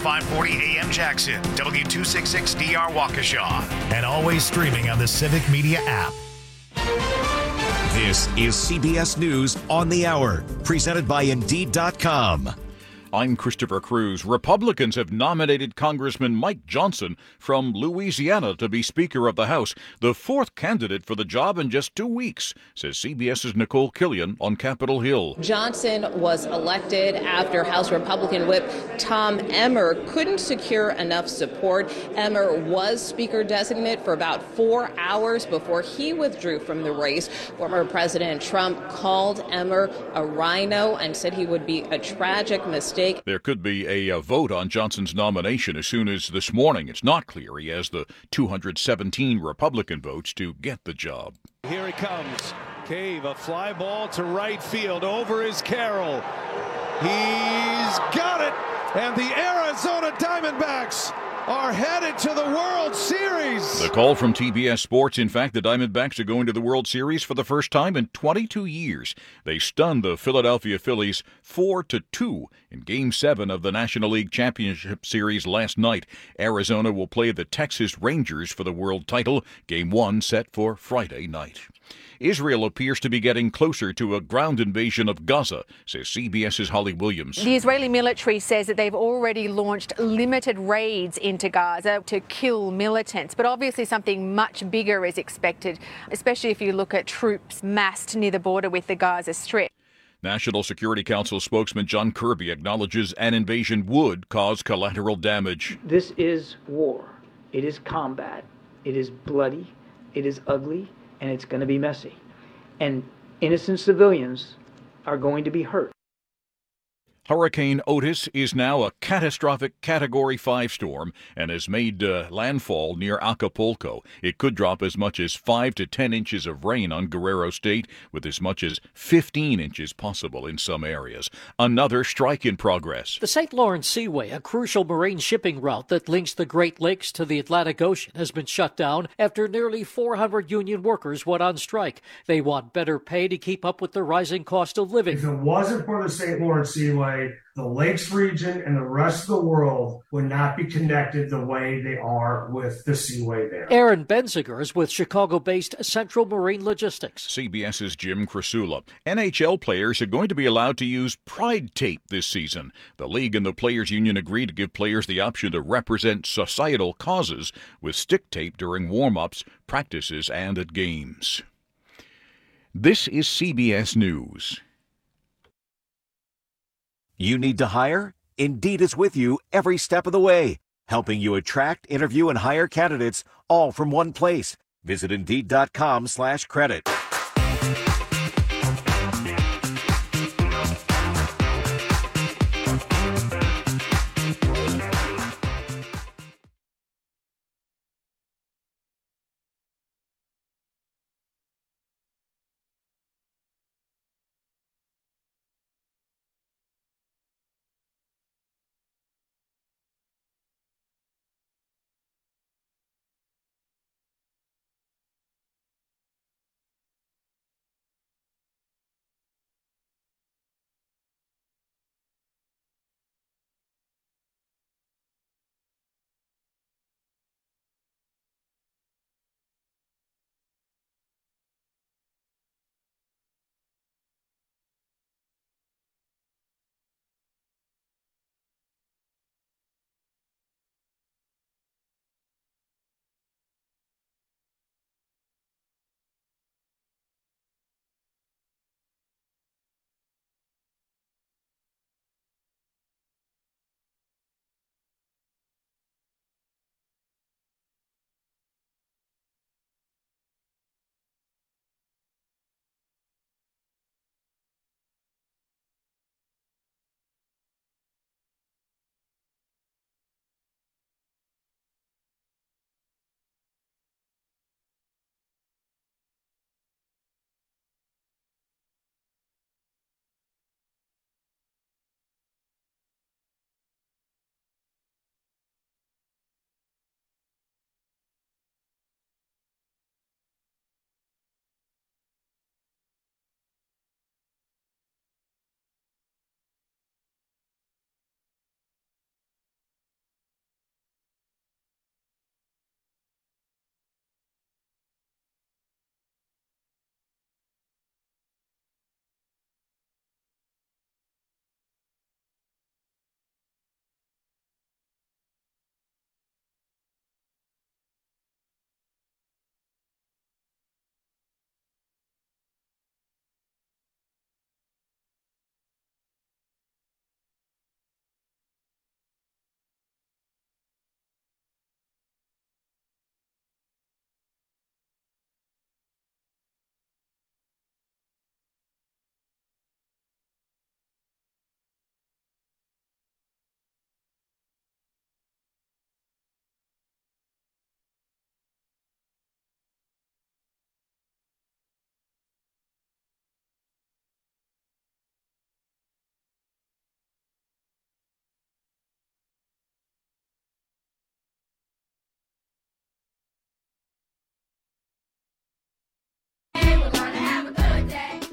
540 AM Jackson, W266DR Waukesha, and always streaming on the Civic Media app. This is CBS News on the Hour, presented by Indeed.com. I'm Christopher Cruz. Republicans have nominated Congressman Mike Johnson from Louisiana to be Speaker of the House, the fourth candidate for the job in just 2 weeks, says CBS's Nicole Killian on Capitol Hill. Johnson was elected after House Republican Whip Tom Emmer couldn't secure enough support. Emmer was Speaker designate for about 4 hours before he withdrew from the race. Former President Trump called Emmer a rhino and said he would be a tragic mistake. There could be a vote on Johnson's nomination as soon as this morning. It's not clear he has the 217 Republican votes to get the job. Here he comes. Cave, a fly ball to right field. Over is Carroll. He's got it. And the Arizona Diamondbacks are headed to the World Series. The call from TBS Sports. In fact, the Diamondbacks are going to the World Series for the first time in 22 years. They stunned the Philadelphia Phillies 4-2 in Game 7 of the National League Championship Series last night. Arizona will play the Texas Rangers for the world title. Game 1 set for Friday night. Israel appears to be getting closer to a ground invasion of Gaza, says CBS's Holly Williams. The Israeli military says that they've already launched limited raids into Gaza to kill militants. But obviously something much bigger is expected, especially if you look at troops massed near the border with the Gaza Strip. National Security Council spokesman John Kirby acknowledges an invasion would cause collateral damage. This is war. It is combat. It is bloody. It is ugly. And it's going to be messy. And innocent civilians are going to be hurt. Hurricane Otis is now a catastrophic Category 5 storm and has made landfall near Acapulco. It could drop as much as 5 to 10 inches of rain on Guerrero State, with as much as 15 inches possible in some areas. Another strike in progress. The St. Lawrence Seaway, a crucial marine shipping route that links the Great Lakes to the Atlantic Ocean, has been shut down after nearly 400 union workers went on strike. They want better pay to keep up with the rising cost of living. If it wasn't for the St. Lawrence Seaway, the Lakes region and the rest of the world would not be connected the way they are with the Seaway there. Aaron Benziger is with Chicago-based Central Marine Logistics. CBS's Jim Krasula. NHL players are going to be allowed to use Pride tape this season. The league and the Players Union agreed to give players the option to represent societal causes with stick tape during warm-ups, practices, and at games. This is CBS News. You need to hire? Indeed is with you every step of the way, helping you attract, interview, and hire candidates all from one place. Visit Indeed.com/credit.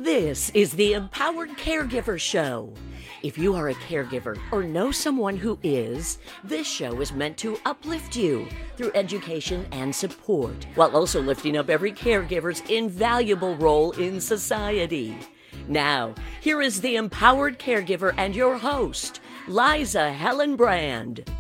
This is the Empowered Caregiver Show. If you are a caregiver or know someone who is, this show is meant to uplift you through education and support, while also lifting up every caregiver's invaluable role in society. Now, here is the Empowered Caregiver and your host, Liza Hellenbrand.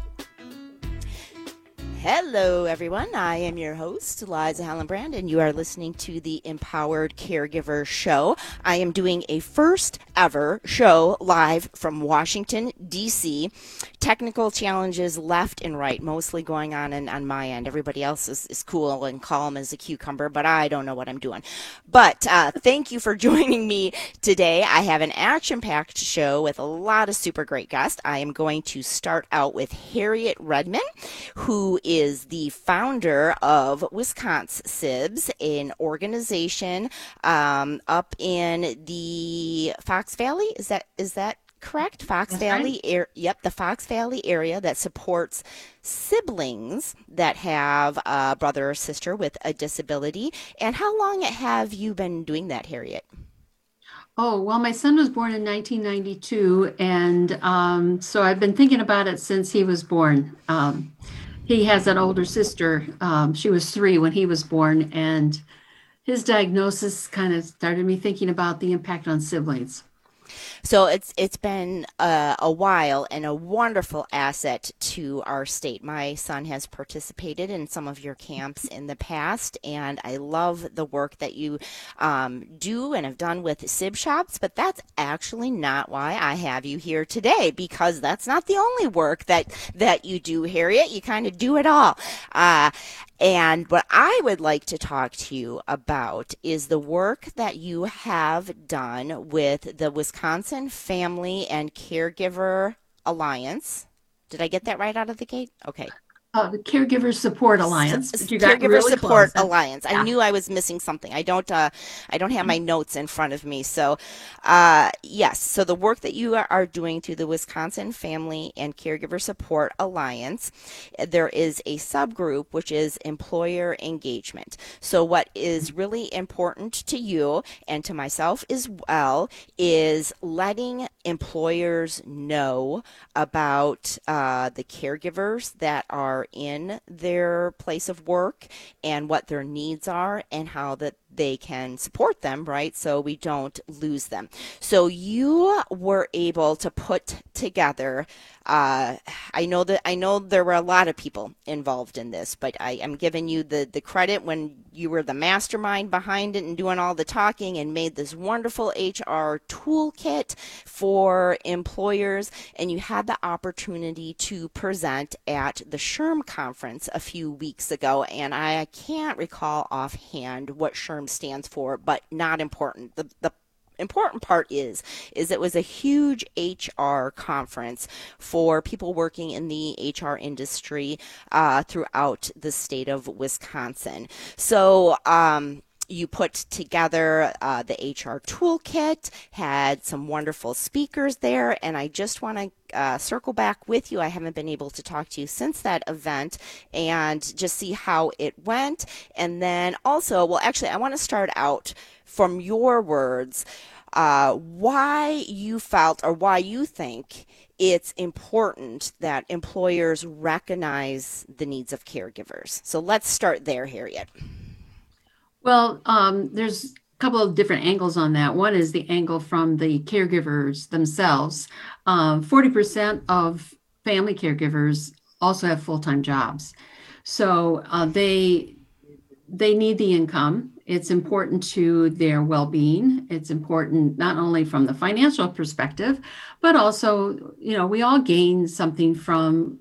Hello, everyone. I am your host, Liza Hellenbrand, and you are listening to the Empowered Caregiver Show. I am doing a first ever show live from Washington, D.C. Technical challenges left and right, mostly going on my end. Everybody else is cool and calm as a cucumber, but I don't know what I'm doing. But thank you for joining me today. I have an action-packed show with a lot of super great guests. I am going to start out with Harriet Redman, who is the founder of Wisconsin SIBS, an organization up in the Fox Valley. Is that correct? Fox Valley. Yep, the Fox Valley area that supports siblings that have a brother or sister with a disability. And how long have you been doing that, Harriet? Oh, well, my son was born in 1992, and so I've been thinking about it since he was born. He has an older sister. She was 3 when he was born, and his diagnosis kind of started me thinking about the impact on siblings. So it's been a while and a wonderful asset to our state. My son has participated in some of your camps in the past, and I love the work that you do and have done with SIB shops, but that's actually not why I have you here today, because that's not the only work that you do, Harriet. You kind of do it all. And what I would like to talk to you about is the work that you have done with the Wisconsin Family and Caregiver Alliance. Did I get that right out of the gate? Okay. The Caregiver Support Alliance. Caregiver Support Alliance. I knew I was missing something. I don't have my notes in front of me. So, yes. So the work that you are doing through the Wisconsin Family and Caregiver Support Alliance, there is a subgroup which is employer engagement. So what is really important to you and to myself as well is letting employers know about the caregivers that are in their place of work and what their needs are and how that they can support them, right? So we don't lose them. So you were able to put together, I know there were a lot of people involved in this, but I am giving you the credit when you were the mastermind behind it and doing all the talking and made this wonderful HR toolkit for employers. And you had the opportunity to present at the SHRM conference a few weeks ago. And I can't recall offhand what SHRM stands for, but not important. The important part is it was a huge HR conference for people working in the HR industry throughout the state of Wisconsin. So you put together the HR toolkit, had some wonderful speakers there, and I just want to circle back with you. I haven't been able to talk to you since that event and just see how it went. And then also, well, actually, I want to start out from your words, why you felt or why you think it's important that employers recognize the needs of caregivers. So let's start there, Harriet. Well, there's a couple of different angles on that. One is the angle from the caregivers themselves. 40% of family caregivers also have full-time jobs. So they need the income. It's important to their well-being. It's important not only from the financial perspective, but also, we all gain something from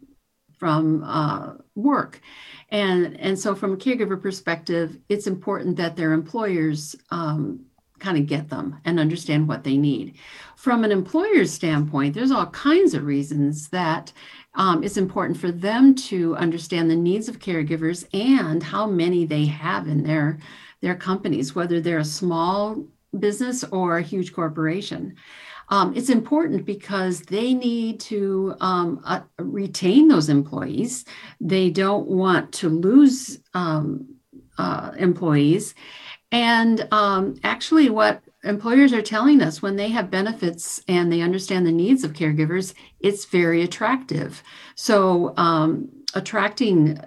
work. And so from a caregiver perspective, it's important that their employers kind of get them and understand what they need. From an employer's standpoint, there's all kinds of reasons that it's important for them to understand the needs of caregivers and how many they have in their companies, whether they're a small business or a huge corporation. It's important because they need to retain those employees. They don't want to lose employees. And actually what employers are telling us when they have benefits and they understand the needs of caregivers, it's very attractive. So attracting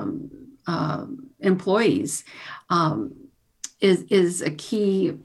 employees is a key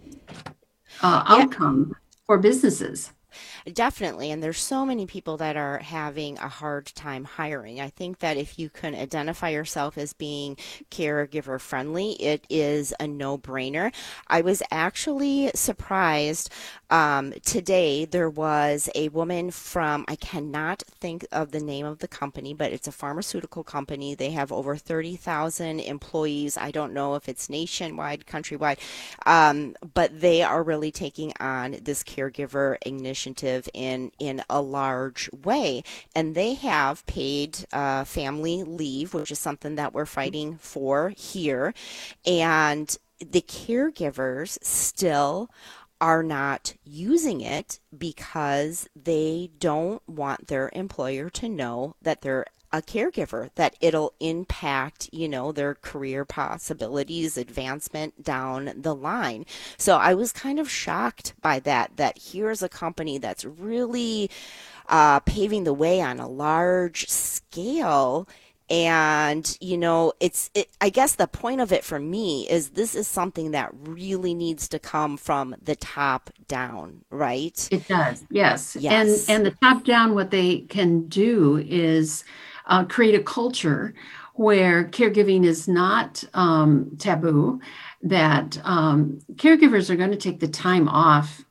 outcome for businesses. Definitely. And there's so many people that are having a hard time hiring. I think that if you can identify yourself as being caregiver friendly, it is a no-brainer. I was actually surprised today. There was a woman from, I cannot think of the name of the company, but it's a pharmaceutical company. They have over 30,000 employees. I don't know if it's nationwide, countrywide, but they are really taking on this caregiver initiative in a large way, and they have paid family leave, which is something that we're fighting for here, and the caregivers still are not using it because they don't want their employer to know that they're a caregiver, that it'll impact, their career possibilities, advancement down the line. So I was kind of shocked by that here's a company that's really paving the way on a large scale. And, I guess the point of it for me is this is something that really needs to come from the top down, right? It does, yes. And the top down, what they can do is create a culture where caregiving is not taboo, that caregivers are going to take the time off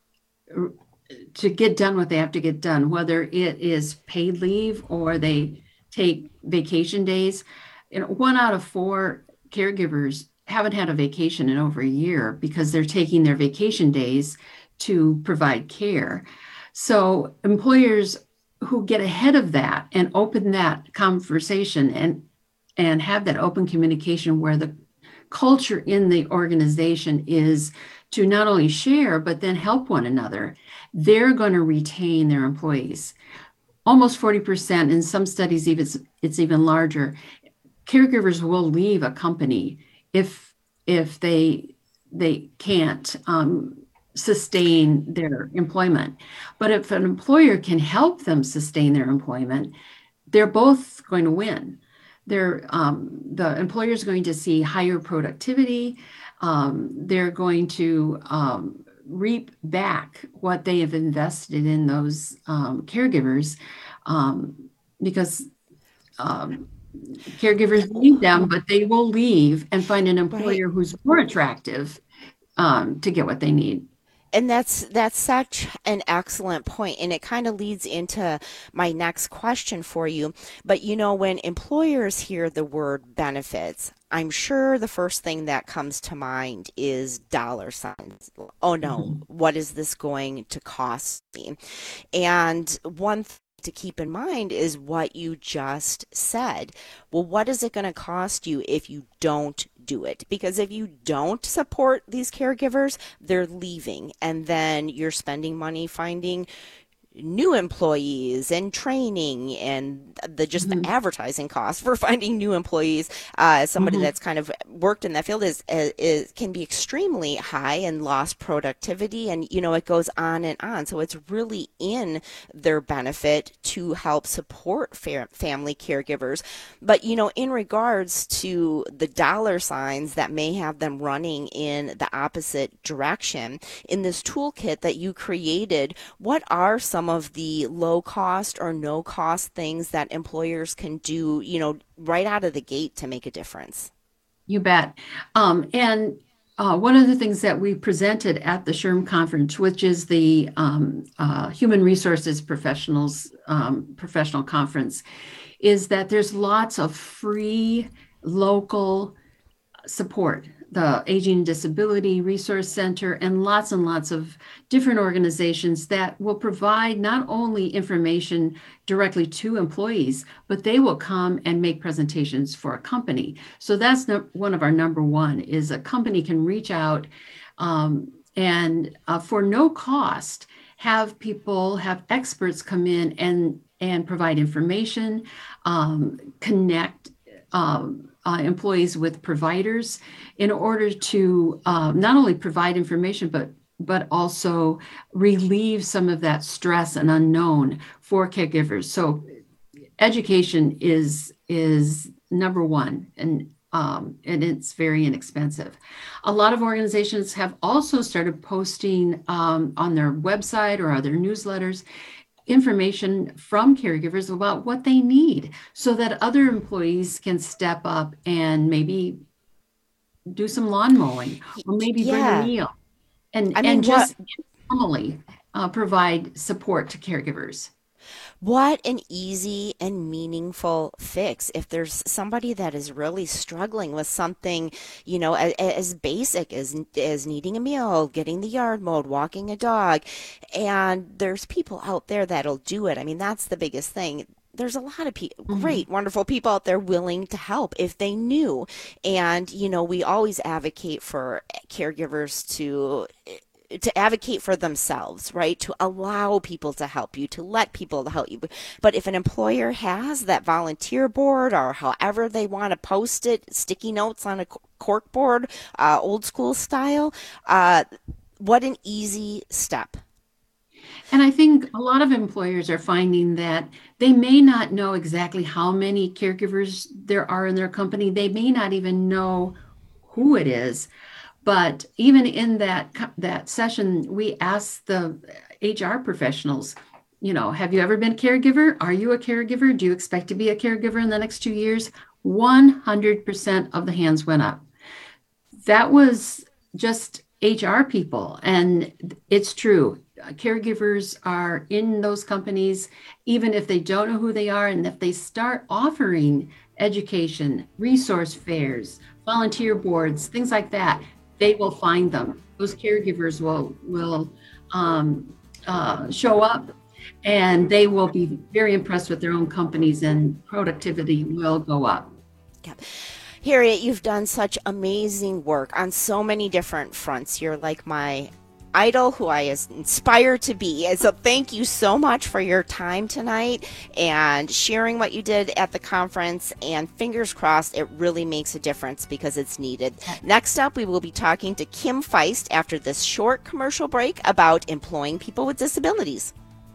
to get done what they have to get done, whether it is paid leave or they take vacation days. 1 out of 4 caregivers haven't had a vacation in over a year because they're taking their vacation days to provide care. So employers who get ahead of that and open that conversation and have that open communication where the culture in the organization is to not only share, but then help one another, they're going to retain their employees. Almost 40%, in some studies it's even larger, caregivers will leave a company if they can't sustain their employment. But if an employer can help them sustain their employment, they're both going to win. The employer is going to see higher productivity. They're going to reap back what they have invested in those caregivers, because caregivers need them, but they will leave and find an employer who's more attractive to get what they need. And that's such an excellent point, and it kind of leads into my next question for you. But when employers hear the word benefits, I'm sure the first thing that comes to mind is dollar signs. Oh no, what is this going to cost me? And one thing to keep in mind is what you just said. Well, what is it going to cost you if you don't do it? Because if you don't support these caregivers, they're leaving, and then you're spending money finding new employees and training and the advertising cost for finding new employees. As somebody that's kind of worked in that field is can be extremely high, and lost productivity, and it goes on and on. So it's really in their benefit to help support family caregivers. But in regards to the dollar signs that may have them running in the opposite direction, in this toolkit that you created, what are some of the low cost or no cost things that employers can do, right out of the gate to make a difference? You bet. And one of the things that we presented at the SHRM conference, which is the Human Resources Professionals professional conference, is that there's lots of free local support. The Aging and Disability Resource Center, and lots of different organizations that will provide not only information directly to employees, but they will come and make presentations for a company. So that's one of our number one, is a company can reach out and for no cost, have experts come in and provide information, connect employees with providers in order to not only provide information, but but also relieve some of that stress and unknown for caregivers. So education is number one, and it's very inexpensive. A lot of organizations have also started posting on their website or other newsletters information from caregivers about what they need, so that other employees can step up and maybe do some lawn mowing, or maybe bring a meal, and just normally provide support to caregivers. What an easy and meaningful fix. If there's somebody that is really struggling with something, as basic as needing a meal, getting the yard mowed, walking a dog, and there's people out there that'll do it. I mean, that's the biggest thing. There's a lot of great, wonderful people out there willing to help if they knew. And, we always advocate for caregivers to advocate for themselves, right? To allow people to help you, to let people help you. But if an employer has that volunteer board, or however they want to post it, sticky notes on a cork board, old school style, what an easy step. And I think a lot of employers are finding that they may not know exactly how many caregivers there are in their company. They may not even know who it is. But even in that session, we asked the HR professionals, have you ever been a caregiver? Are you a caregiver? Do you expect to be a caregiver in the next 2 years? 100% of the hands went up. That was just HR people. And it's true. Caregivers are in those companies, even if they don't know who they are. And if they start offering education, resource fairs, volunteer boards, things like that, they will find them. Those caregivers will show up, and they will be very impressed with their own companies, and productivity will go up. Yeah. Harriet, you've done such amazing work on so many different fronts. You're like my idol, who I aspire to be. And so thank you so much for your time tonight and sharing what you did at the conference, and fingers crossed it really makes a difference, because it's needed. Next up, we will be talking to Kim Feist after this short commercial break about employing people with disabilities.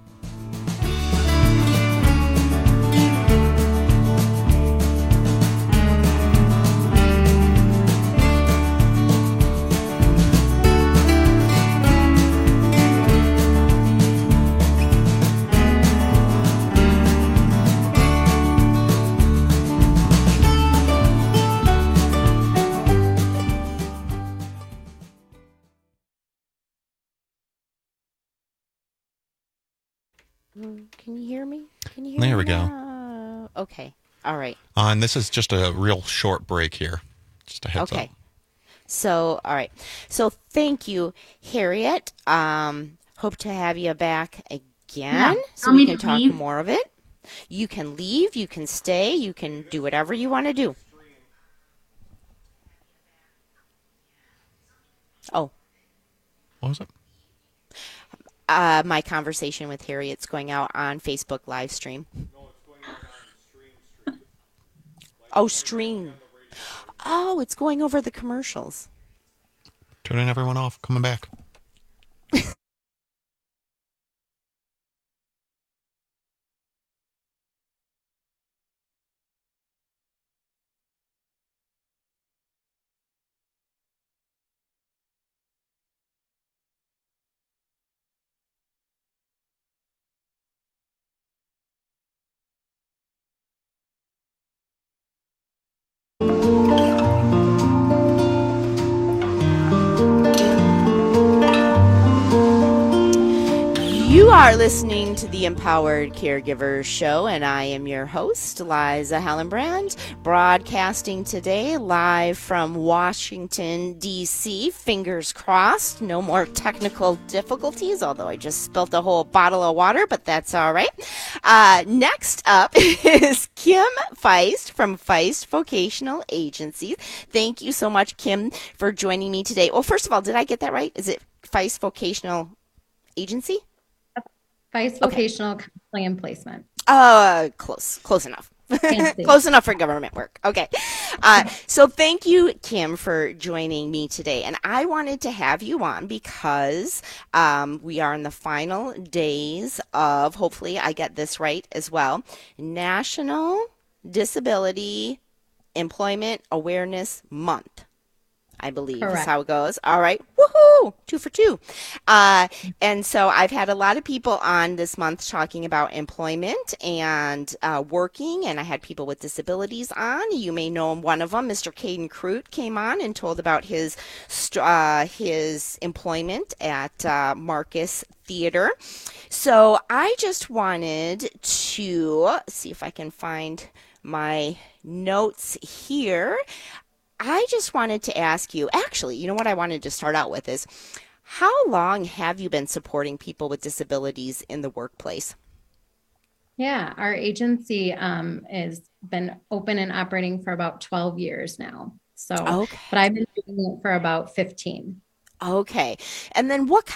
Can you hear me? There we go. Okay. All right. And this is just a real short break here. Just a heads up. So, all right. So thank you, Harriet. Hope to have you back again so we can talk more of it. You can leave, you can stay, you can do whatever you want to do. Oh. What was it? My conversation with Harriet's going out on Facebook live stream. No, it's going out on stream. Oh, stream. Oh, it's going over the commercials. Turning everyone off. Coming back. You are listening to the Empowered Caregivers Show, and I am your host, Liza Hallenbrand, broadcasting today live from Washington, D.C. Fingers crossed, no more technical difficulties, although I just spilt a whole bottle of water, but that's all right. Next up is Kim Feist from Feist Vocational Agency. Thank you so much, Kim, for joining me today. Well, first of all, did I get that right? Is it Feist Vocational Agency? Feist Vocational Counseling and Placement. Close enough. Close enough for government work. Okay. So thank you, Kim, for joining me today. And I wanted to have you on because we are in the final days of, hopefully I get this right as well, National Disability Employment Awareness Month. I believe is how it goes. All right. Woohoo! 2 for 2. And so I've had a lot of people on this month talking about employment and working, and I had people with disabilities on. You may know one of them, Mr. Caden Crute, came on and told about his employment at Marcus Theater. So I just wanted to see if I can find my notes here. I just wanted to ask you, actually, you know what I wanted to start out with is, how long have you been supporting people with disabilities in the workplace? Yeah, our agency has been open and operating for about 12 years now. So, okay. But I've been doing it for about 15. Okay. And then what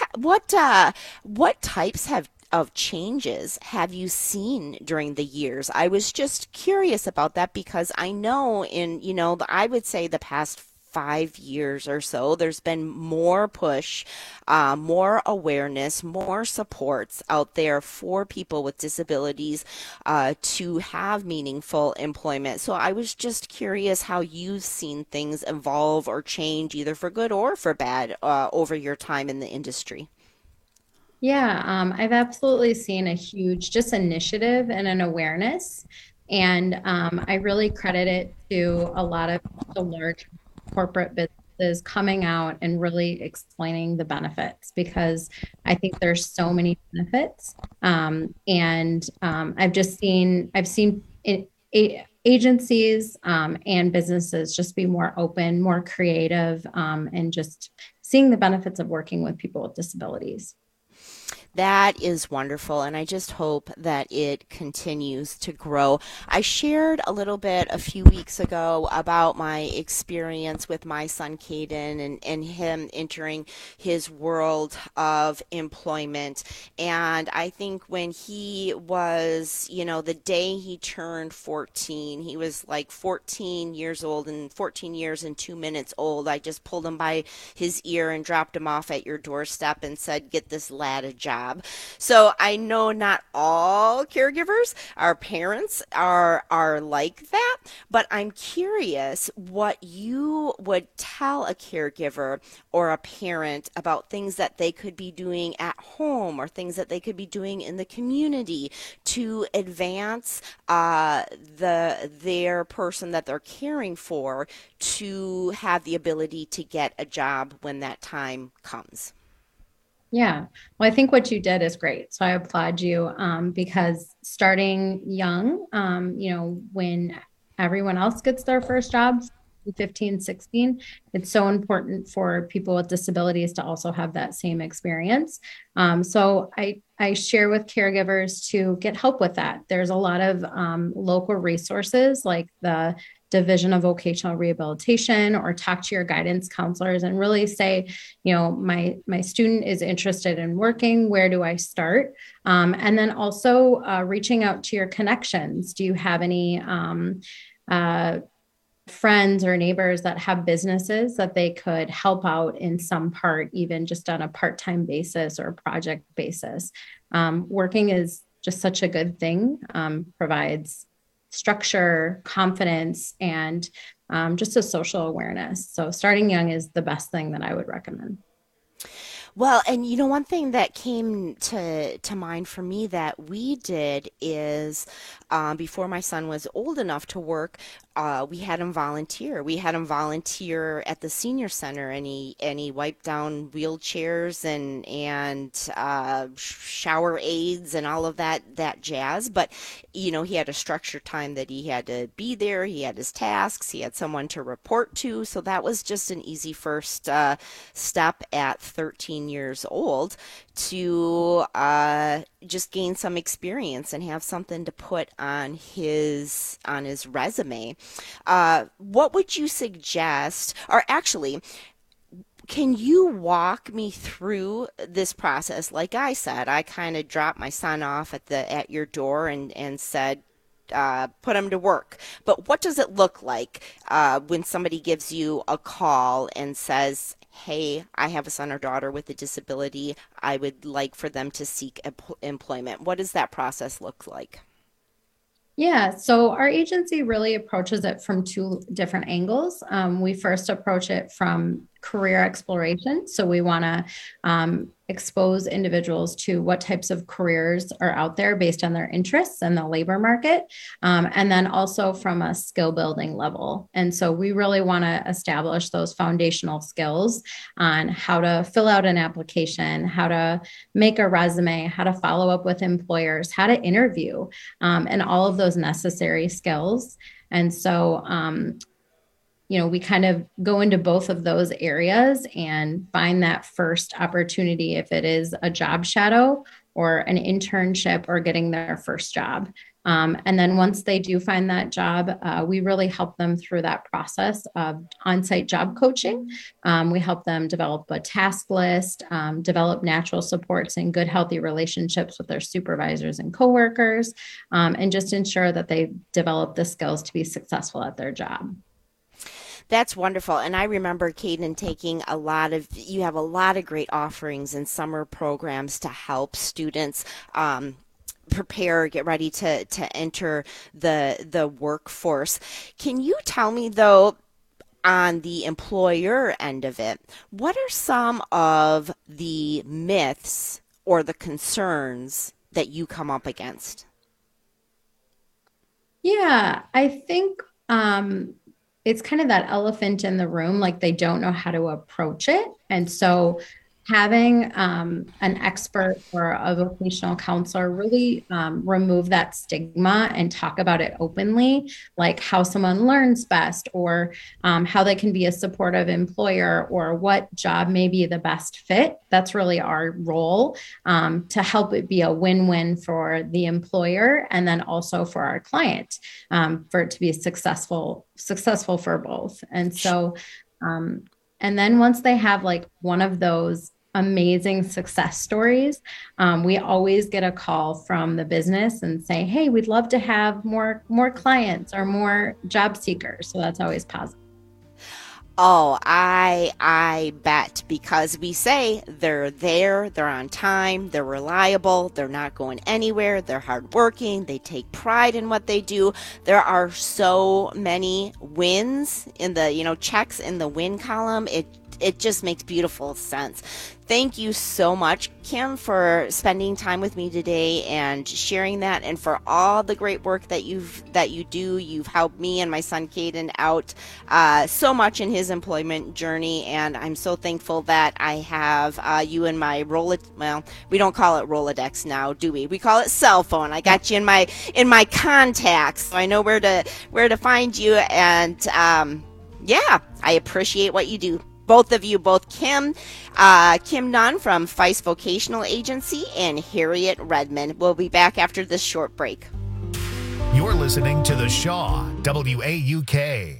types of changes have you seen during the years? I was just curious about that because I know I would say the past 5 years or so, there's been more push, more awareness, more supports out there for people with disabilities to have meaningful employment. So I was just curious how you've seen things evolve or change, either for good or for bad, over your time in the industry. Yeah, I've absolutely seen a huge just initiative and an awareness. And I really credit it to a lot of the large corporate businesses coming out and really explaining the benefits, because I think there's so many benefits. I've seen agencies and businesses just be more open, more creative, and just seeing the benefits of working with people with disabilities. That is wonderful, and I just hope that it continues to grow. I shared a little bit a few weeks ago about my experience with my son Caden and him entering his world of employment. And I think when he was, the day he turned 14, he was like 14 years old and 14 years and 2 minutes old. I just pulled him by his ear and dropped him off at your doorstep and said, "Get this lad a job." So I know not all caregivers, our parents are like that, but I'm curious what you would tell a caregiver or a parent about things that they could be doing at home or things that they could be doing in the community to advance their person that they're caring for to have the ability to get a job when that time comes. Yeah, well, I think what you did is great. So I applaud you because starting young, when everyone else gets their first jobs, 15, 16, it's so important for people with disabilities to also have that same experience. So I share with caregivers to get help with that. There's a lot of local resources like the Division of Vocational Rehabilitation, or talk to your guidance counselors and really say, my student is interested in working. Where do I start? And then also reaching out to your connections. Do you have any friends or neighbors that have businesses that they could help out in some part, even just on a part-time basis or a project basis? Working is just such a good thing, provides structure, confidence, and just a social awareness. So starting young is the best thing that I would recommend. Well, and one thing that came to mind for me that we did is before my son was old enough to work, we had him volunteer. We had him volunteer at the senior center, and he wiped down wheelchairs and shower aids and all of that jazz. But he had a structured time that he had to be there. He had his tasks. He had someone to report to. So that was just an easy first step at 13 years old to just gain some experience and have something to put on his resume. What would you suggest, or actually, can you walk me through this process? Like I said, I kind of dropped my son off at your door and said, put them to work. But what does it look like when somebody gives you a call and says, hey, I have a son or daughter with a disability. I would like for them to seek employment. What does that process look like? Yeah, so our agency really approaches it from two different angles. We first approach it from career exploration. So we want to expose individuals to what types of careers are out there based on their interests in the labor market. And then also from a skill building level. And so we really want to establish those foundational skills on how to fill out an application, how to make a resume, how to follow up with employers, how to interview, and all of those necessary skills. And so, we kind of go into both of those areas and find that first opportunity, if it is a job shadow or an internship or getting their first job. And then once they do find that job, we really help them through that process of on-site job coaching. We help them develop a task list, develop natural supports and good, healthy relationships with their supervisors and coworkers, and just ensure that they develop the skills to be successful at their job. That's wonderful. And I remember, Caden, you have a lot of great offerings and summer programs to help students prepare, get ready to enter the workforce. Can you tell me, though, on the employer end of it, what are some of the myths or the concerns that you come up against? Yeah, I think it's kind of that elephant in the room, like they don't know how to approach it. And so having an expert or a vocational counselor really remove that stigma and talk about it openly, like how someone learns best, or how they can be a supportive employer, or what job may be the best fit. That's really our role, to help it be a win-win for the employer and then also for our client, for it to be successful for both. And so, and then once they have like one of those amazing success stories, we always get a call from the business and say, hey, we'd love to have more clients or more job seekers. So that's always positive. Oh, I bet, because we say they're there, they're on time, they're reliable, they're not going anywhere, they're hardworking, they take pride in what they do. There are so many wins in the, checks in the win column. It just makes beautiful sense. Thank you so much, Kim, for spending time with me today and sharing that, and for all the great work that you do. You've helped me and my son Caden out so much in his employment journey, and I'm so thankful that I have you in my we don't call it Rolodex now, do we? We call it cell phone. I got you in my contacts, so I know where to find you, and I appreciate what you do. Both of you, both Kim Nunn from Feist Vocational Agency and Harriet Redmond. We'll be back after this short break. You're listening to The Shaw, WAUK.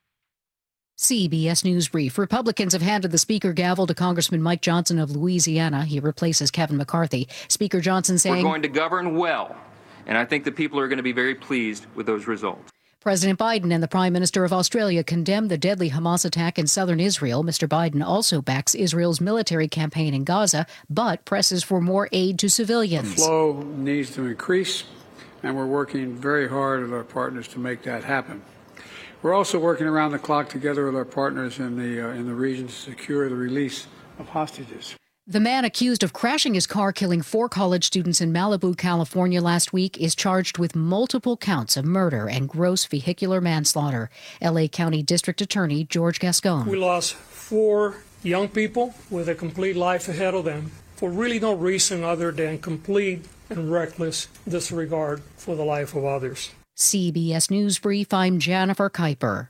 CBS News Brief. Republicans have handed the Speaker gavel to Congressman Mike Johnson of Louisiana. He replaces Kevin McCarthy. Speaker Johnson saying, we're going to govern well, and I think the people are going to be very pleased with those results. President Biden and the Prime Minister of Australia condemned the deadly Hamas attack in southern Israel. Mr. Biden also backs Israel's military campaign in Gaza, but presses for more aid to civilians. The flow needs to increase, and we're working very hard with our partners to make that happen. We're also working around the clock together with our partners in the region to secure the release of hostages. The man accused of crashing his car, killing 4 college students in Malibu, California last week is charged with multiple counts of murder and gross vehicular manslaughter. L.A. County District Attorney George Gascon. We lost 4 young people with a complete life ahead of them for really no reason other than complete and reckless disregard for the life of others. CBS News Brief, I'm Jennifer Kuiper.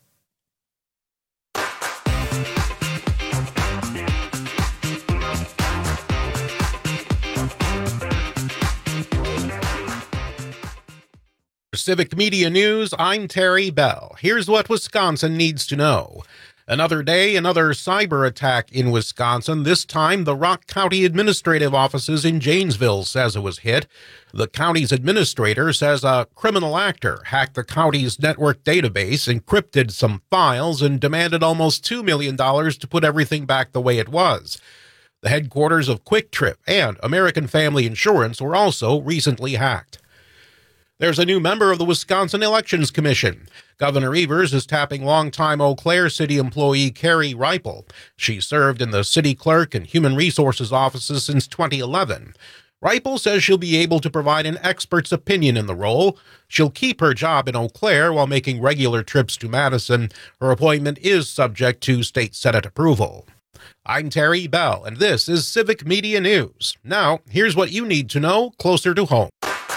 For Civic Media News, I'm Terry Bell. Here's what Wisconsin needs to know. Another day, another cyber attack in Wisconsin. This time, the Rock County Administrative Offices in Janesville says it was hit. The county's administrator says a criminal actor hacked the county's network database, encrypted some files, and demanded almost $2 million to put everything back the way it was. The headquarters of Quick Trip and American Family Insurance were also recently hacked. There's a new member of the Wisconsin Elections Commission. Governor Evers is tapping longtime Eau Claire City employee Carrie Reipel. She served in the city clerk and human resources offices since 2011. Reipel says she'll be able to provide an expert's opinion in the role. She'll keep her job in Eau Claire while making regular trips to Madison. Her appointment is subject to state Senate approval. I'm Terry Bell, and this is Civic Media News. Now, here's what you need to know closer to home.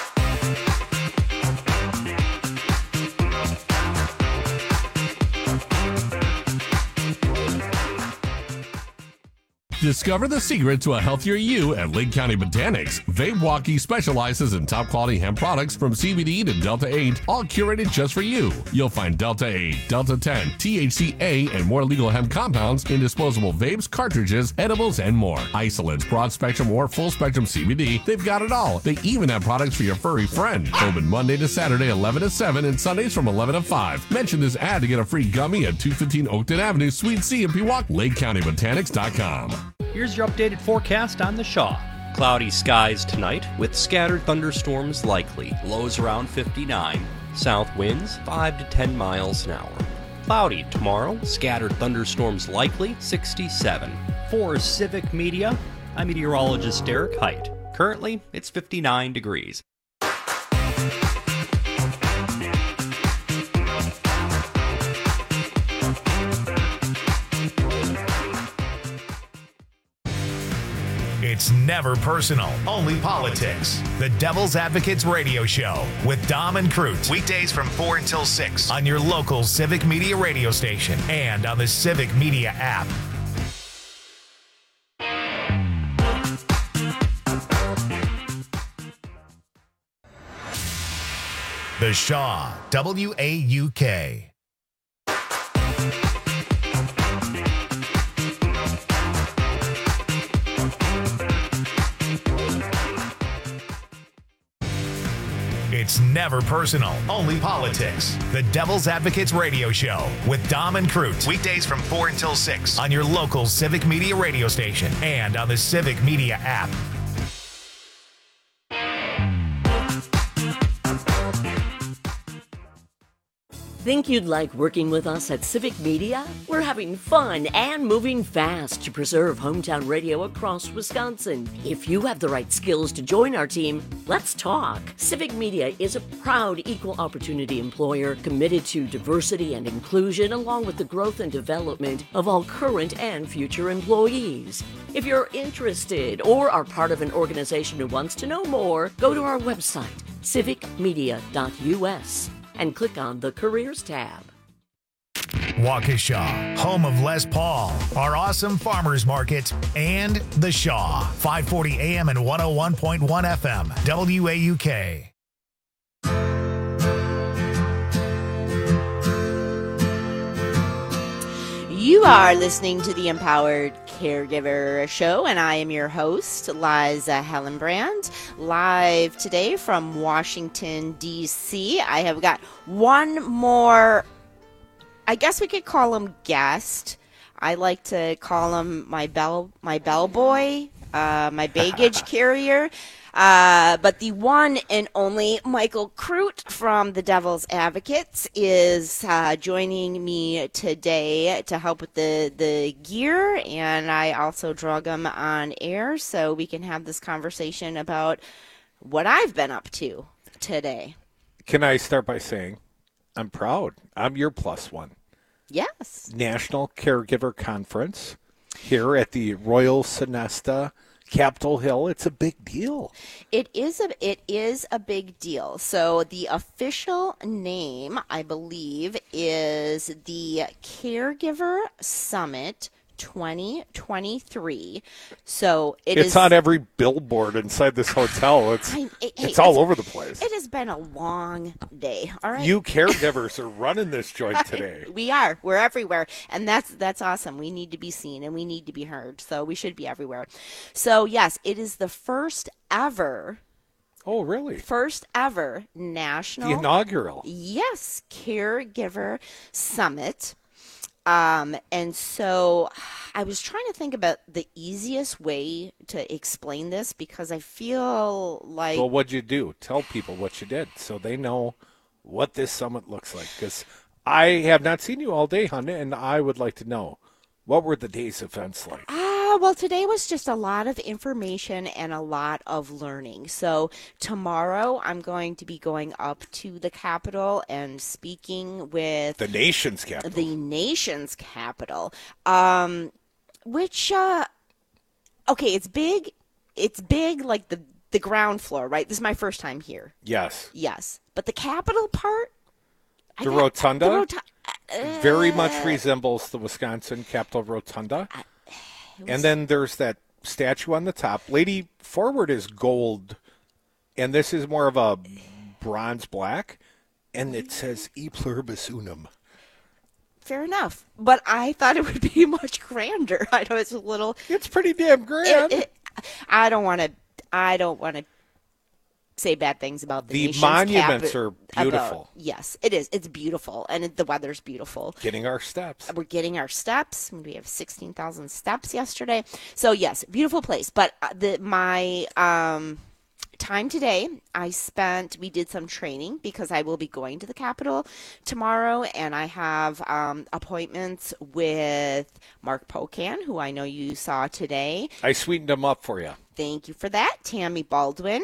Discover the secret to a healthier you at Lake County Botanics. Vape Walkie specializes in top quality hemp products from CBD to Delta 8, all curated just for you. You'll find Delta 8, Delta 10, THCA, and more legal hemp compounds in disposable vapes, cartridges, edibles, and more. Isolates, broad spectrum, or full spectrum CBD, they've got it all. They even have products for your furry friend. Open Monday to Saturday, 11 to 7, and Sundays from 11 to 5. Mention this ad to get a free gummy at 215 Oakton Avenue, Suite C in Pewaukee. LakeCountyBotanics.com. Here's your updated forecast on the Shaw. Cloudy skies tonight with scattered thunderstorms likely. Lows around 59. South winds 5 to 10 miles an hour. Cloudy tomorrow. Scattered thunderstorms likely. 67. For Civic Media, I'm meteorologist Derek Height. Currently, it's 59 degrees. It's never personal, only politics. The Devil's Advocates Radio Show with Dom and Crute. Weekdays from 4 until 6 on your local Civic Media radio station and on the Civic Media app. The Shaw, WAUK. It's never personal, only politics. The Devil's Advocates Radio Show with Dom and Crute. Weekdays from 4 until 6 on your local Civic Media radio station and on the Civic Media app. Think you'd like working with us at Civic Media? We're having fun and moving fast to preserve hometown radio across Wisconsin. If you have the right skills to join our team, let's talk. Civic Media is a proud equal opportunity employer committed to diversity and inclusion along with the growth and development of all current and future employees. If you're interested or are part of an organization who wants to know more, go to our website, civicmedia.us. and click on the Careers tab. Waukesha, home of Les Paul, our awesome farmers market, and The Shaw, 540 AM and 101.1 FM, WAUK. You are listening to the Empowered Caregiver Show, and I am your host, Liza Hellenbrand, live today from Washington, D.C. I have got one more, I guess we could call him guest. I like to call him my bell boy, my baggage carrier. But the one and only Michael Crute from the Devil's Advocates is joining me today to help with the gear, and I also drug him on air so we can have this conversation about what I've been up to today. Can I start by saying I'm proud. I'm your plus one. Yes. National Caregiver Conference here at the Royal Sonesta Capitol Hill. It's a big deal. It is a big deal. So the official name, I believe, is the Caregiver Summit 2023. So it's on every billboard inside this hotel. It's all over the place. It has been a long day. All right. You caregivers are running this joint today. We are. We're everywhere. And that's awesome. We need to be seen and we need to be heard. So we should be everywhere. So yes, it is the first ever. Oh, really? First ever national. The inaugural. Yes, Caregiver Summit. And so I was trying to think about the easiest way to explain this because I feel like. Well, what'd you do? Tell people what you did so they know what this summit looks like. Because I have not seen you all day, hon, and I would like to know, what were the day's events like? Well, today was just a lot of information and a lot of learning. So tomorrow I'm going to be going up to the Capitol and speaking with the nation's capital. The nation's capital, which okay, it's big. It's big, like the ground floor, right? This is my first time here. Yes. Yes, but the Capitol part. The rotunda very much resembles the Wisconsin Capitol Rotunda. And then there's that statue on the top. Lady Forward is gold, and this is more of a bronze black, and it says E Pluribus Unum. Fair enough, but I thought it would be much grander. I know it's a little. It's pretty damn grand. I don't want to say bad things about the monuments are beautiful. Yes, it is. It's beautiful, and the weather's beautiful. Getting our steps. We're getting our steps. We have 16,000 steps yesterday. So yes, beautiful place. But my time today, we did some training because I will be going to the Capitol tomorrow, and I have appointments with Mark Pocan, who I know you saw today. I sweetened him up for you. Thank you for that. Tammy Baldwin.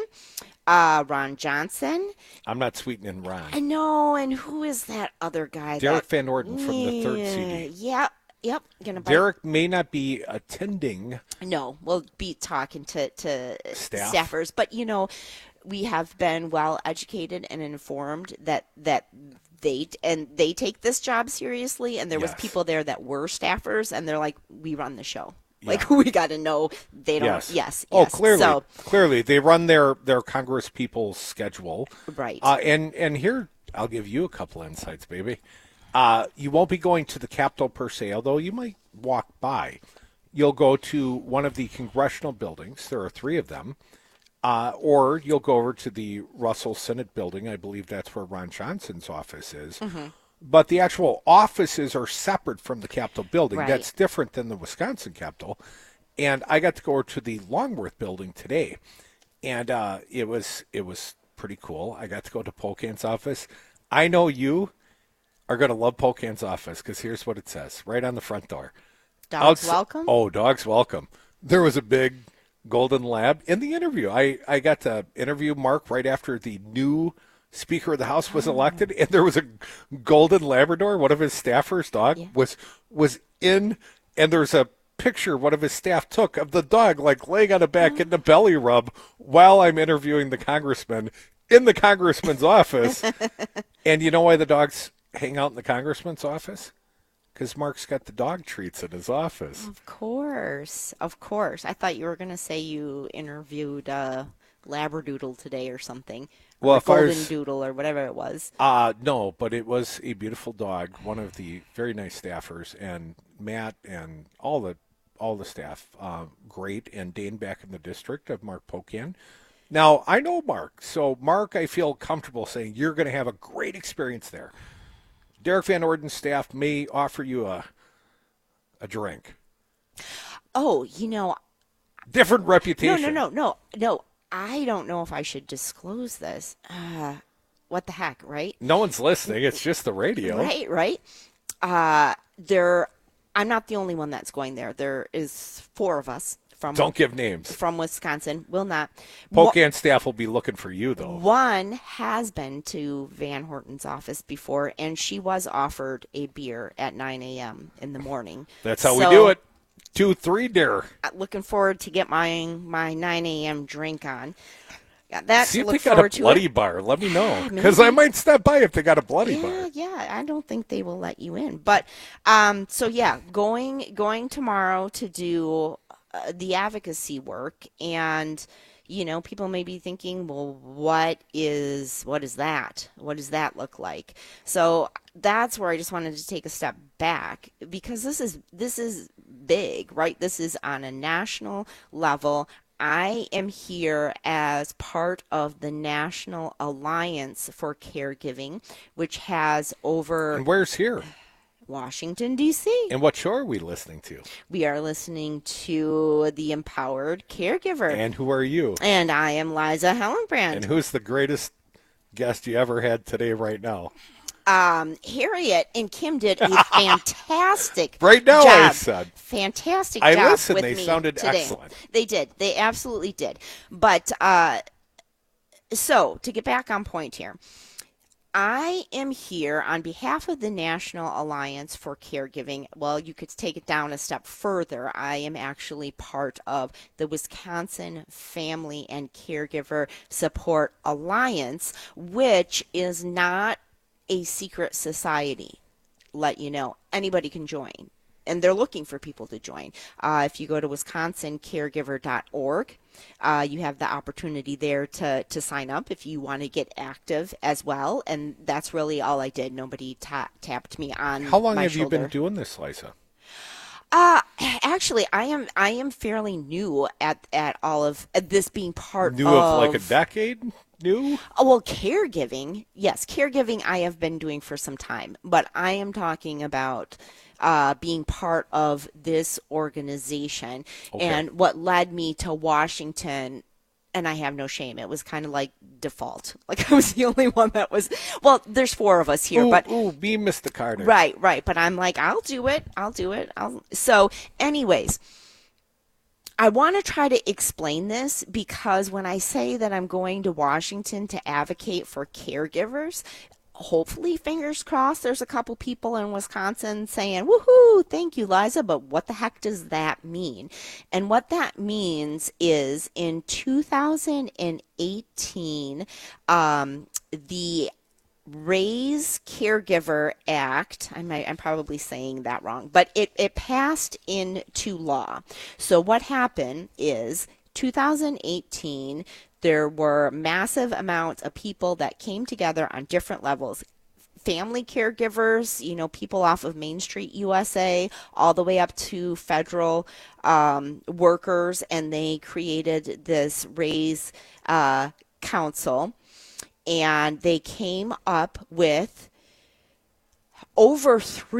Ron Johnson. I'm not sweetening Ron. I know, and who is that other guy? Derek Van Orden from the third CD. Yep. Derek may not be attending. No, we'll be talking to staffers, but we have been well educated and informed that they take this job seriously, and there was people there that were staffers, and they're like, we run the show. Like, we got to know they don't. Yes. Oh, clearly. Clearly. They run their Congress people's schedule. Right. And here, I'll give you a couple insights, baby. You won't be going to the Capitol per se, although you might walk by. You'll go to one of the congressional buildings. There are 3 of them. Or you'll go over to the Russell Senate building. I believe that's where Ron Johnson's office is. Mm-hmm. But the actual offices are separate from the Capitol building. Right. That's different than the Wisconsin Capitol. And I got to go to the Longworth building today, and it was pretty cool. I got to go to Pocan's office. I know you are going to love Pocan's office because here's what it says right on the front door. Dogs welcome? Oh, dogs welcome. There was a big golden lab in the interview. I got to interview Mark right after the new Speaker of the House was elected, and there was a golden Labrador, one of his staffers' dog, was in, and there's a picture one of his staff took of the dog, like laying on the back getting a belly rub while I'm interviewing the congressman in the congressman's office. And you know why the dogs hang out in the congressman's office? Because Mark's got the dog treats in his office. Of course. I thought you were going to say you interviewed Labradoodle today or something. Well, Golden Doodle or whatever it was. No, but it was a beautiful dog, one of the very nice staffers, and Matt and all the staff, great, and Dane back in the district of Mark Pocan. Now, I know Mark, so Mark, I feel comfortable saying you're going to have a great experience there. Derek Van Orden's staff may offer you a drink. Oh, different reputation. No. I don't know if I should disclose this. What the heck, right? No one's listening. It's just the radio. Right. I'm not the only one that's going there. There is 4 of us. Don't give names. From Wisconsin. Will not. Pocan staff will be looking for you, though. One has been to Van Horten's office before, and she was offered a beer at 9 a.m. in the morning. That's how we do it. 2-3 dare. Looking forward to get my 9 a.m. drink on. Yeah, that's See if look they got forward a to bloody it. bar. Let me know, Yeah, because I maybe. might stop by if they got a bloody bar. Yeah, I don't think they will let you in. But so yeah, going tomorrow to do the advocacy work, and people may be thinking, well, what is that? What does that look like? So that's where I just wanted to take a step back, because this is big, right? This is on a national level. I am here as part of the National Alliance for Caregiving, which has over... And where's here? Washington, D.C. And what show are we listening to? We are listening to The Empowered Caregiver. And who are you? And I am Liza Hellenbrand. And who's the greatest guest you ever had today right now? Harriet and Kim did a fantastic right now, job. I said. Fantastic I job listened. with They me sounded today. excellent. They did. They absolutely did. But so to get back on point here, I am here on behalf of the National Alliance for Caregiving. Well, you could take it down a step further. I am actually part of the Wisconsin Family and Caregiver Support Alliance, which is not a secret society. Let you know, anybody can join, and they're looking for people to join. If you go to wisconsincaregiver.org, you have the opportunity there to sign up if you want to get active as well. And that's really all I did. Nobody tapped me on How long my have shoulder. you been doing this, Liza? Actually, I am fairly new at all of this being part New of like a decade? New? Oh, well, caregiving, yes, caregiving I have been doing for some time, but I am talking about being part of this organization. Okay. And what led me to Washington, and I have no shame, it was kind of like default. Like I was the only one that was, well, there's 4 of us here, but be Mr. Carter. Right, but I'm like, I'll do it. So anyways, I want to try to explain this, because when I say that I'm going to Washington to advocate for caregivers, hopefully, fingers crossed, there's a couple people in Wisconsin saying, woohoo, thank you, Liza, but what the heck does that mean? And what that means is in 2018, the Raise Caregiver Act, I'm probably saying that wrong, but it passed into law. So what happened is 2018, there were massive amounts of people that came together on different levels. Family caregivers, people off of Main Street, USA, all the way up to federal workers, and they created this Raise Council. And they came up with over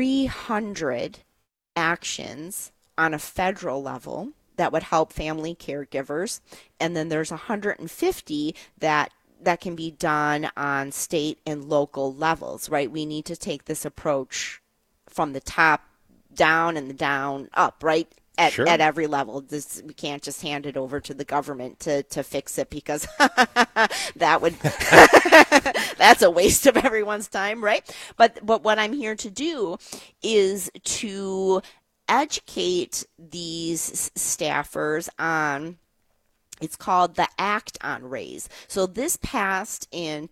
300 actions on a federal level that would help family caregivers. And then there's 150 that can be done on state and local levels, right? We need to take this approach from the top down and the down up, right? At every level. We can't just hand it over to the government to fix it, because that would that's a waste of everyone's time, right? But what I'm here to do is to educate these staffers on, it's called the Act on Raise. So this passed in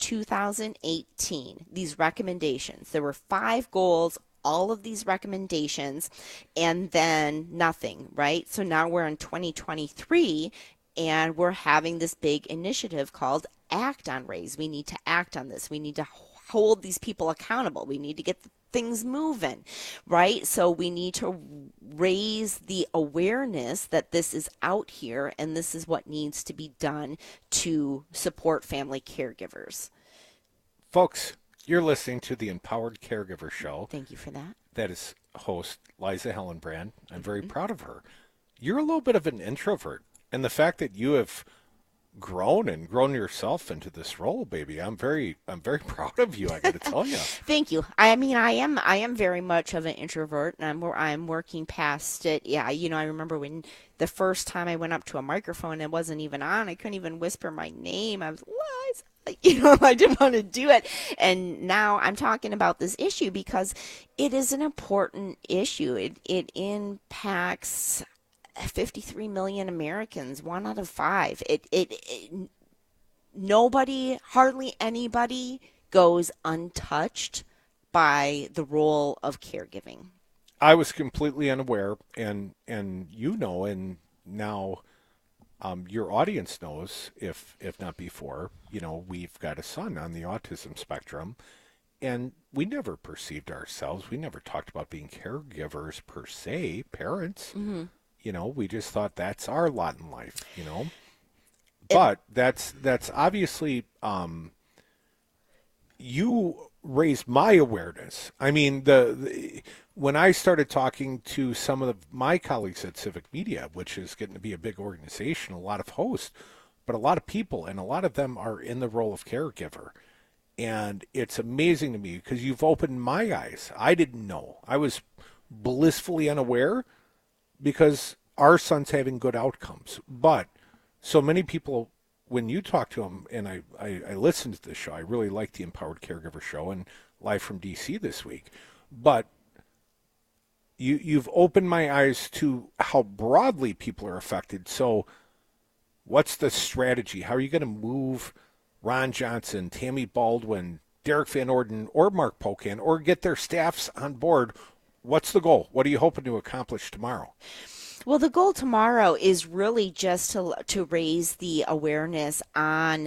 2018, these recommendations. There were 5 goals, all of these recommendations, and then nothing, right? So now we're in 2023, and we're having this big initiative called Act on Raise. We need to act on this. We need to hold these people accountable. We need to get things moving, right? So we need to raise the awareness that this is out here, and this is what needs to be done to support family caregivers. Folks, you're listening to the Empowered Caregiver Show. Thank you for that. That is host Liza Hellenbrand. I'm very proud of her. You're a little bit of an introvert, and the fact that you have grown yourself into this role, baby, I'm very proud of you. I got to tell you. Thank you. I mean, I am very much of an introvert, and I'm working past it. Yeah, I remember when the first time I went up to a microphone, it wasn't even on. I couldn't even whisper my name. I was Liza. I didn't want to do it. And now I'm talking about this issue because it is an important issue. It impacts 53 million Americans, 1 out of 5. hardly anybody goes untouched by the role of caregiving. I was completely unaware, and and now your audience knows, if not before, we've got a son on the autism spectrum, and we never perceived ourselves. We never talked about being caregivers per se, parents. Mm-hmm. We just thought that's our lot in life, But that's obviously you raised my awareness. I mean, when I started talking to some of my colleagues at Civic Media, which is getting to be a big organization, a lot of hosts, but a lot of people, and a lot of them are in the role of caregiver. And it's amazing to me because you've opened my eyes. I didn't know. I was blissfully unaware because our son's having good outcomes. But so many people, when you talk to them, and I listened to this show, I really like the Empowered Caregiver Show and Live from DC this week. But you've opened my eyes to how broadly people are affected. So what's the strategy? How are you going to move Ron Johnson, Tammy Baldwin, Derek Van Orden, or Mark Pocan, or get their staffs on board? What's the goal? What are you hoping to accomplish tomorrow? Well, the goal tomorrow is really just to raise the awareness on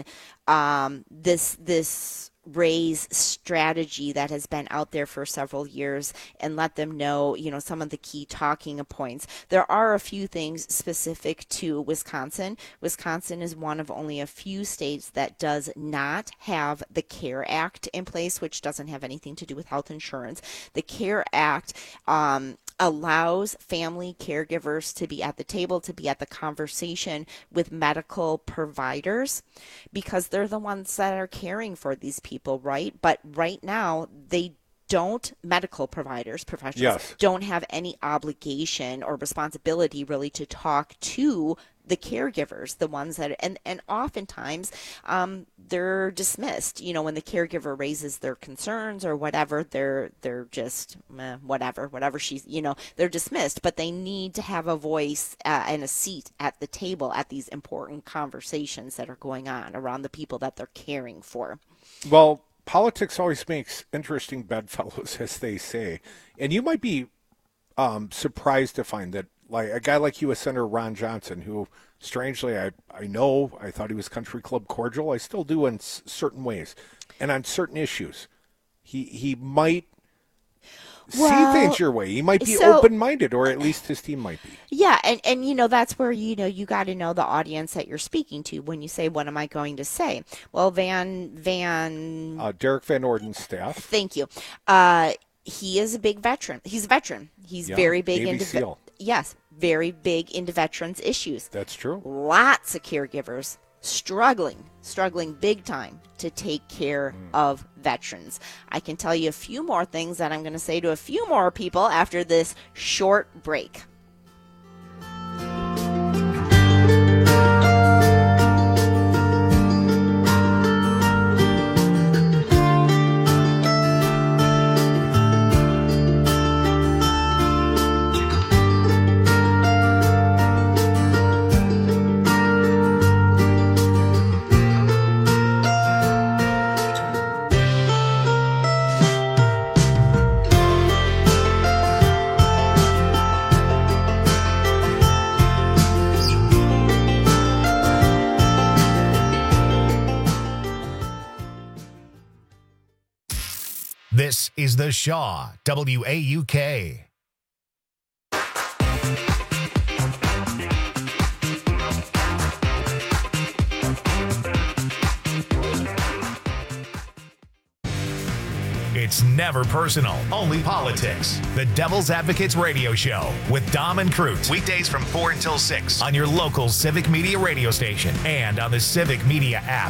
this RAISE strategy that has been out there for several years, and let them know, some of the key talking points. There are a few things specific to Wisconsin. Wisconsin is one of only a few states that does not have the CARE Act in place, which doesn't have anything to do with health insurance. The CARE Act allows family caregivers to be at the table, to be at the conversation with medical providers, because they're the ones that are caring for these people, right? But right now, medical providers, professionals, don't have any obligation or responsibility really to talk to the caregivers, the ones that, and oftentimes they're dismissed. When the caregiver raises their concerns or whatever, they're just whatever she's, they're dismissed. But they need to have a voice and a seat at the table at these important conversations that are going on around the people that they're caring for. Well, politics always makes interesting bedfellows, as they say, and you might be surprised to find that, like a guy like U.S. Senator Ron Johnson, who strangely I thought he was country club cordial. I still do in certain ways, and on certain issues, he might see things your way. He might be open-minded, or at least his team might be. Yeah, and that's where you got to know the audience that you're speaking to when you say, "What am I going to say?" Well, Derek Van Orden's staff. Thank you. He is a big veteran. He's a veteran. He's very big Navy SEAL. Yes, very big into veterans issues. That's true. Lots of caregivers struggling big time to take care of veterans. I can tell you a few more things that I'm going to say to a few more people after this short break. This is The Shaw, WAUK. It's never personal, only politics. The Devil's Advocates Radio Show with Dom and Crute. Weekdays from 4 until 6 on your local Civic Media radio station and on the Civic Media app.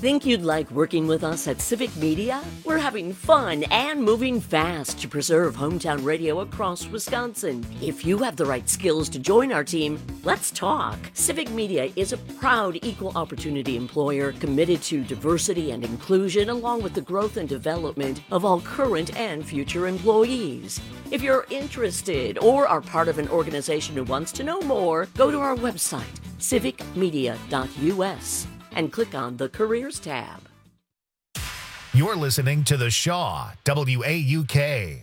Think you'd like working with us at Civic Media? We're having fun and moving fast to preserve hometown radio across Wisconsin. If you have the right skills to join our team, let's talk. Civic Media is a proud equal opportunity employer committed to diversity and inclusion, along with the growth and development of all current and future employees. If you're interested or are part of an organization who wants to know more, go to our website, civicmedia.us. and click on the Careers tab. You're listening to The Shaw, WAUK.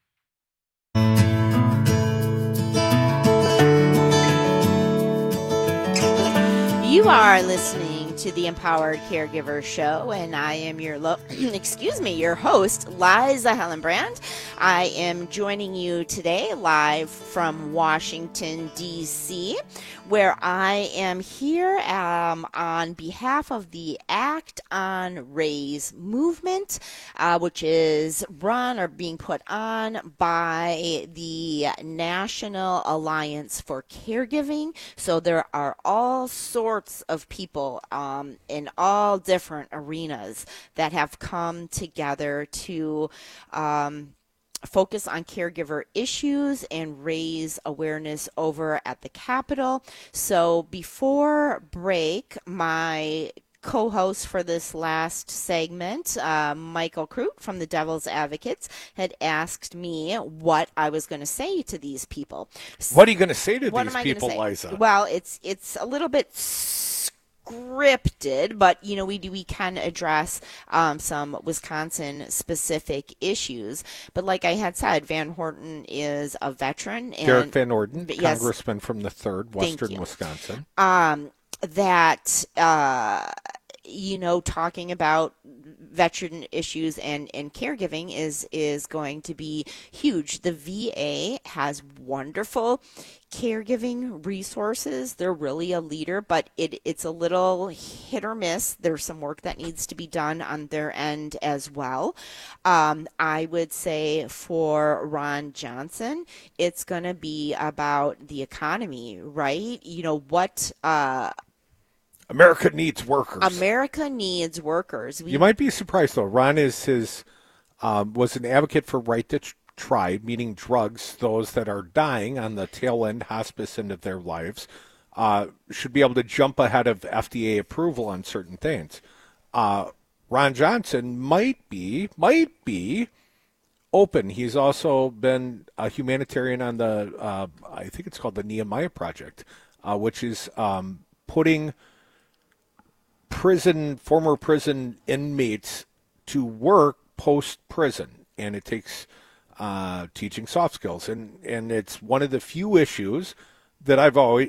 You are listening to the Empowered Caregiver Show, and I am your your host, Liza Hellenbrand. I am joining you today live from Washington, D.C., where I am here on behalf of the Act on Raise movement, which is run or being put on by the National Alliance for Caregiving. So there are all sorts of people in all different arenas that have come together to focus on caregiver issues and raise awareness over at the Capitol. So before break, my co-host for this last segment, Michael Crute from the Devil's Advocates, had asked me what I was going to say to these people. What are you going to say to these people, Liza? Well, it's a little bit scripted, but we can address some Wisconsin-specific issues. But like I had said, Van Horten is a veteran. And Derek Van Orden, yes, congressman from the 3rd, Western Wisconsin. Talking about veteran issues and caregiving is going to be huge. The VA has wonderful caregiving resources. They're really a leader, but it's a little hit or miss. There's some work that needs to be done on their end as well. I would say for Ron Johnson, it's going to be about the economy, right? America needs workers. America needs workers. You might be surprised, though. Ron was an advocate for right to try, meaning drugs, those that are dying on the tail end, hospice end of their lives, should be able to jump ahead of FDA approval on certain things. Ron Johnson might be open. He's also been a humanitarian on the, I think it's called the Nehemiah Project, which is putting former prison inmates to work post-prison, and it takes teaching soft skills, and it's one of the few issues that I've always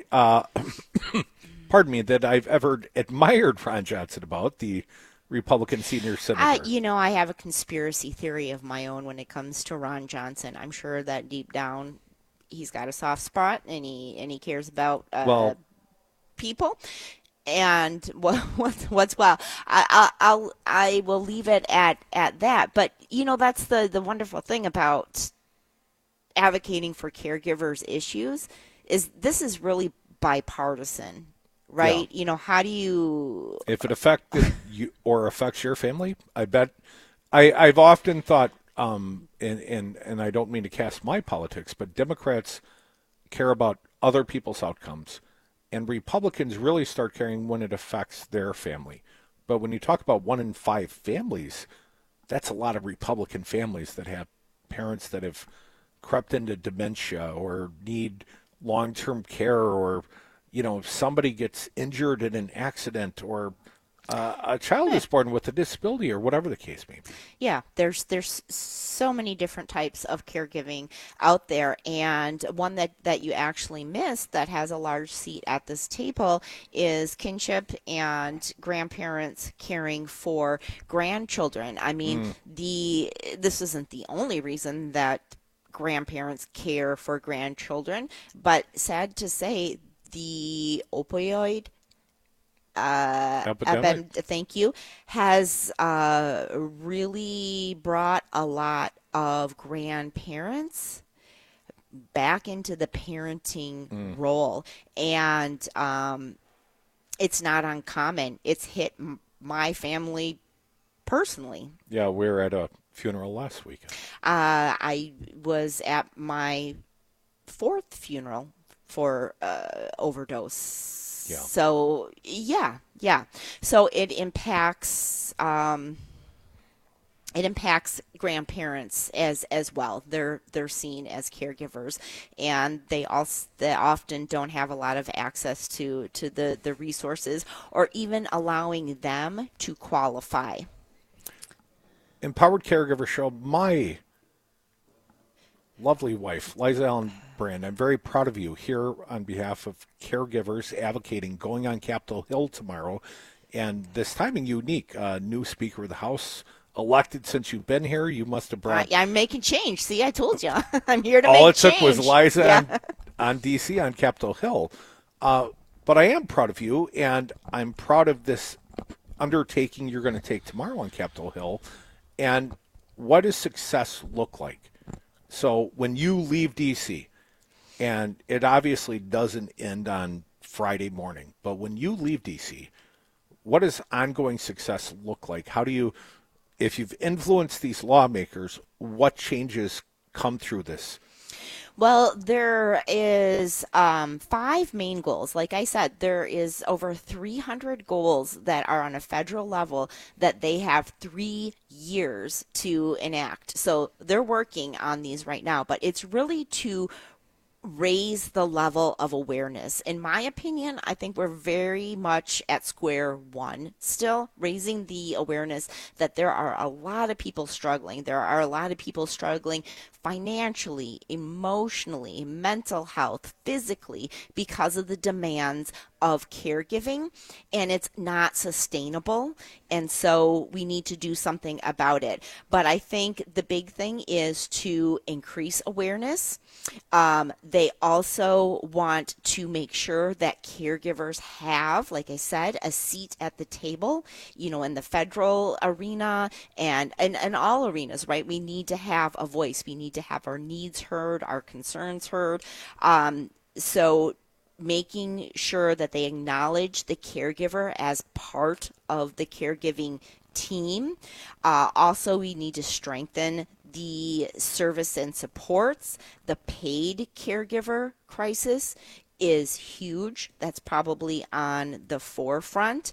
that I've ever admired Ron Johnson about, the Republican senior senator. I have a conspiracy theory of my own when it comes to Ron Johnson. I'm sure that deep down he's got a soft spot and he cares about people. And what's I will leave it at that. But that's the wonderful thing about advocating for caregivers' issues is this is really bipartisan, right? Yeah. How do you, if it affected you or affects your family? I bet I've often thought, and I don't mean to cast my politics, but Democrats care about other people's outcomes. And Republicans really start caring when it affects their family. But when you talk about 1 in 5 families, that's a lot of Republican families that have parents that have crept into dementia or need long-term care, or, somebody gets injured in an accident, or a child is born with a disability, or whatever the case may be. Yeah, there's so many different types of caregiving out there, and one that you actually missed that has a large seat at this table is kinship and grandparents caring for grandchildren. I mean, this isn't the only reason that grandparents care for grandchildren, but sad to say, the opioid thank you, has really brought a lot of grandparents back into the parenting role, and it's not uncommon. It's hit my family personally. Yeah, we were at a funeral last weekend. I was at my 4th funeral for overdose. Yeah. So yeah. So it impacts grandparents as well. They're seen as caregivers, and they often don't have a lot of access to the resources, or even allowing them to qualify. Empowered Caregiver Show, my lovely wife, Liza Ellen Brand, I'm very proud of you here on behalf of caregivers advocating, going on Capitol Hill tomorrow. And this timing unique, new Speaker of the House elected since you've been here. You must have brought... I'm making change. See, I told you. I'm here to all make All change. it took was Liza on D.C. on Capitol Hill. But I am proud of you, and I'm proud of this undertaking you're going to take tomorrow on Capitol Hill. And what does success look like? So when you leave D.C., and it obviously doesn't end on Friday morning, but when you leave D.C., what does ongoing success look like? How do you, if you've influenced these lawmakers, what changes come through this? Well, there is 5 main goals. Like I said, there is over 300 goals that are on a federal level that they have 3 years to enact. So they're working on these right now, but it's really to raise the level of awareness. In my opinion, I think we're very much at square one still, raising the awareness that there are a lot of people struggling. There are a lot of people struggling financially, emotionally, mental health, physically, because of the demands of caregiving, and it's not sustainable. And so we need to do something about it. But I think the big thing is to increase awareness. They also want to make sure that caregivers have, like I said, a seat at the table, in the federal arena and all arenas, right? We need to have a voice. We need to have our needs heard, our concerns heard. So making sure that they acknowledge the caregiver as part of the caregiving team. Also, we need to strengthen the service and supports. The paid caregiver crisis is huge. That's probably on the forefront.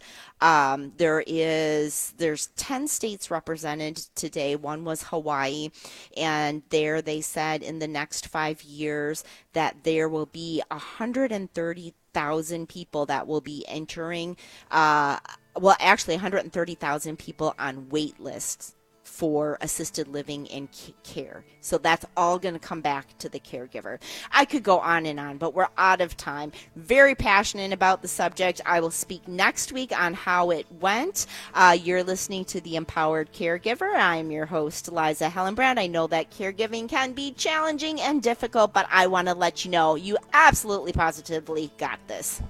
There's 10 states represented today. One was Hawaii, and there they said in the next 5 years that there will be 130,000 people that will be entering. Actually 130,000 people on wait lists for assisted living and care. So that's all going to come back to the caregiver. I could go on and on, but we're out of time. Very passionate about the subject. I will speak next week on how it went. You're listening to The Empowered Caregiver. I'm your host, Liza Hellenbrand. I know that caregiving can be challenging and difficult, but I want to let you know you absolutely positively got this.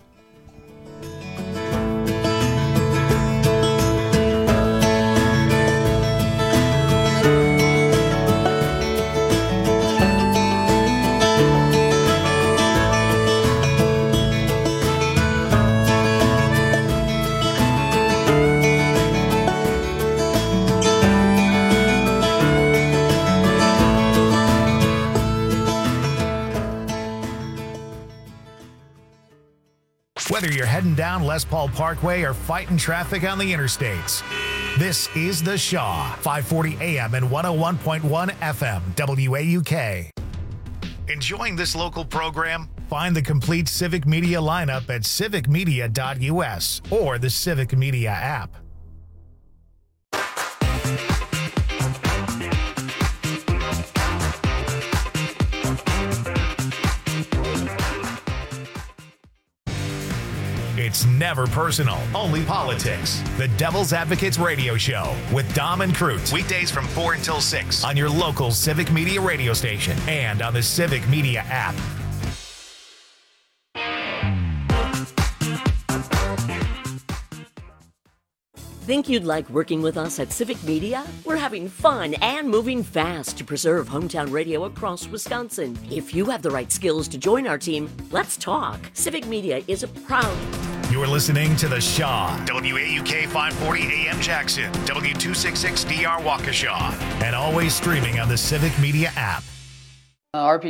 Whether you're heading down Les Paul Parkway or fighting traffic on the interstates, this is The Shaw, 540 AM and 101.1 FM, WAUK. Enjoying this local program? Find the complete Civic Media lineup at civicmedia.us or the Civic Media app. It's never personal, only politics. The Devil's Advocates Radio Show with Dom and Crute. Weekdays from 4 until 6 on your local Civic Media radio station and on the Civic Media app. Think you'd like working with us at Civic Media? We're having fun and moving fast to preserve hometown radio across Wisconsin. If you have the right skills to join our team, let's talk. Civic Media is a proud... You're You're listening to The Shaw, WAUK 540 AM Jackson, W266DR Waukesha, and always streaming on the Civic Media app. RPG